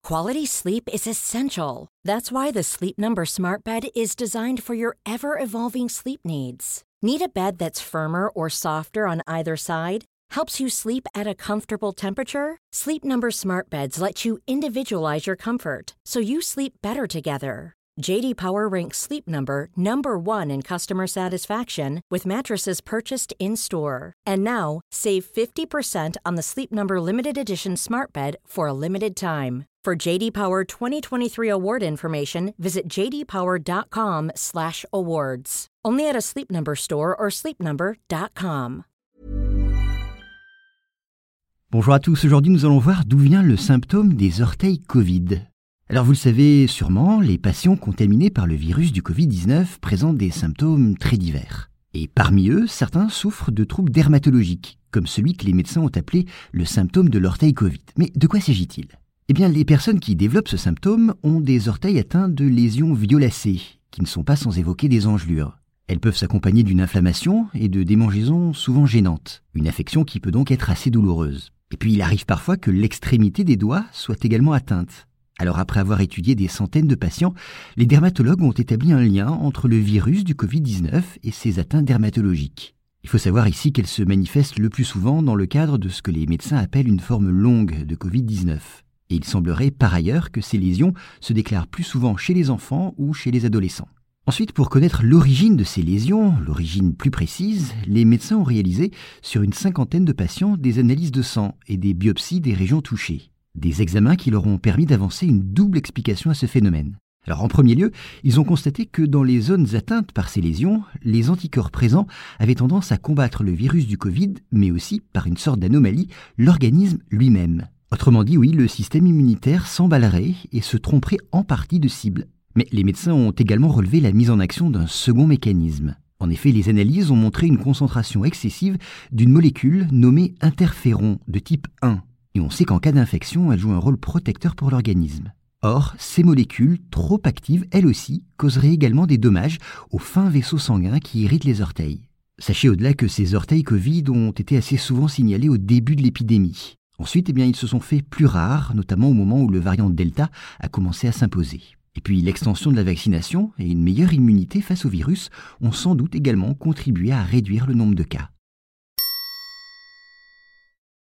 Quality sleep is essential. That's why the Sleep Number Smart Bed is designed for your ever-evolving sleep needs. Need a bed that's firmer or softer on either side? Helps you sleep at a comfortable temperature? Sleep Number Smart Beds let you individualize your comfort, so you sleep better together. J.D. Power ranks Sleep Number number 1 in customer satisfaction with mattresses purchased in-store. And now, save 50% on the Sleep Number Limited Edition Smart Bed for a limited time. For J.D. Power 2023 award information, visit jdpower.com/awards. Only at a Sleep Number store or sleepnumber.com. Bonjour à tous, aujourd'hui nous allons voir d'où vient le symptôme des orteils Covid. Alors vous le savez sûrement, les patients contaminés par le virus du Covid-19 présentent des symptômes très divers. Et parmi eux, certains souffrent de troubles dermatologiques, comme celui que les médecins ont appelé le symptôme de l'orteil Covid. Mais de quoi s'agit-il ? Eh bien, les personnes qui développent ce symptôme ont des orteils atteints de lésions violacées, qui ne sont pas sans évoquer des engelures. Elles peuvent s'accompagner d'une inflammation et de démangeaisons souvent gênantes, une affection qui peut donc être assez douloureuse. Et puis il arrive parfois que l'extrémité des doigts soit également atteinte. Alors après avoir étudié des centaines de patients, les dermatologues ont établi un lien entre le virus du Covid-19 et ces atteintes dermatologiques. Il faut savoir ici qu'elles se manifestent le plus souvent dans le cadre de ce que les médecins appellent une forme longue de Covid-19. Et il semblerait par ailleurs que ces lésions se déclarent plus souvent chez les enfants ou chez les adolescents. Ensuite, pour connaître l'origine de ces lésions, l'origine plus précise, les médecins ont réalisé sur une 50aine de patients des analyses de sang et des biopsies des régions touchées. Des examens qui leur ont permis d'avancer une double explication à ce phénomène. Alors en premier lieu, ils ont constaté que dans les zones atteintes par ces lésions, les anticorps présents avaient tendance à combattre le virus du Covid, mais aussi, par une sorte d'anomalie, l'organisme lui-même. Autrement dit, oui, le système immunitaire s'emballerait et se tromperait en partie de cible. Mais les médecins ont également relevé la mise en action d'un second mécanisme. En effet, les analyses ont montré une concentration excessive d'une molécule nommée interféron de type 1. Et on sait qu'en cas d'infection, elle joue un rôle protecteur pour l'organisme. Or, ces molécules, trop actives, elles aussi, causeraient également des dommages aux fins vaisseaux sanguins qui irritent les orteils. Sachez au-delà que ces orteils Covid ont été assez souvent signalés au début de l'épidémie. Ensuite, ils se sont fait plus rares, notamment au moment où le variant Delta a commencé à s'imposer. Et puis l'extension de la vaccination et une meilleure immunité face au virus ont sans doute également contribué à réduire le nombre de cas.